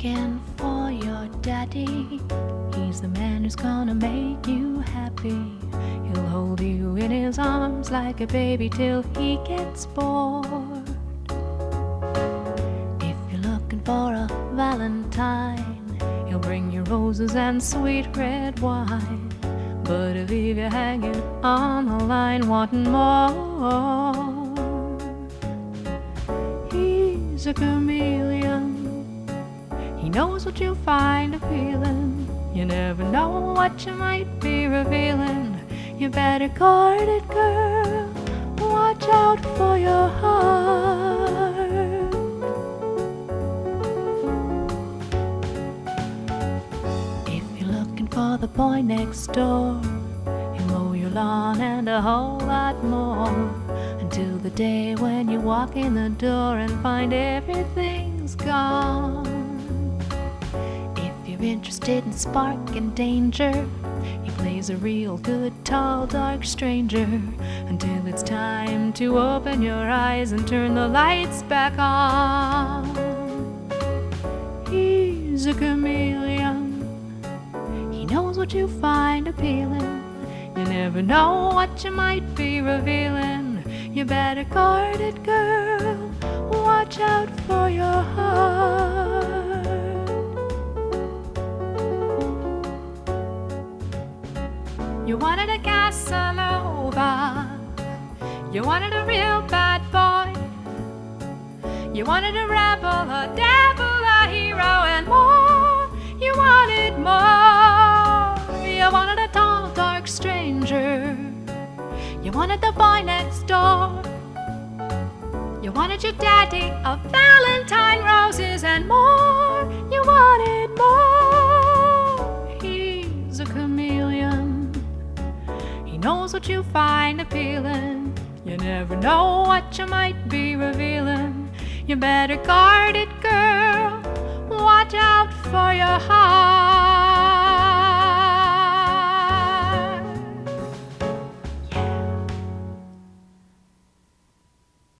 looking for your daddy. He's the man who's gonna make you happy. He'll hold you in his arms like a baby till he gets bored. If you're looking for a Valentine, he'll bring you roses and sweet red wine. But if you're hanging on the line wanting more, he's a chameleon. He knows what you find appealing. You never know what you might be revealing. You better guard it, girl. Watch out for your heart. If you're looking for the boy next door, he'll mow your lawn and a whole lot more, until the day when you walk in the door and find everything's gone. Interested in spark and danger, he plays a real good tall dark stranger, until it's time to open your eyes and turn the lights back on. He's a chameleon. He knows what you find appealing. You never know what you might be revealing. You better guard it, girl. Watch out for your heart. You wanted a Casanova, you wanted a real bad boy, you wanted a rebel, a devil, a hero, and more. You wanted more. You wanted a tall, dark stranger, you wanted the boy next door, you wanted your daddy, a Valentine, roses, and more. You wanted more. He's a chameleon. He knows what you find appealing. You never know what you might be revealing. You better guard it, girl. Watch out for your heart.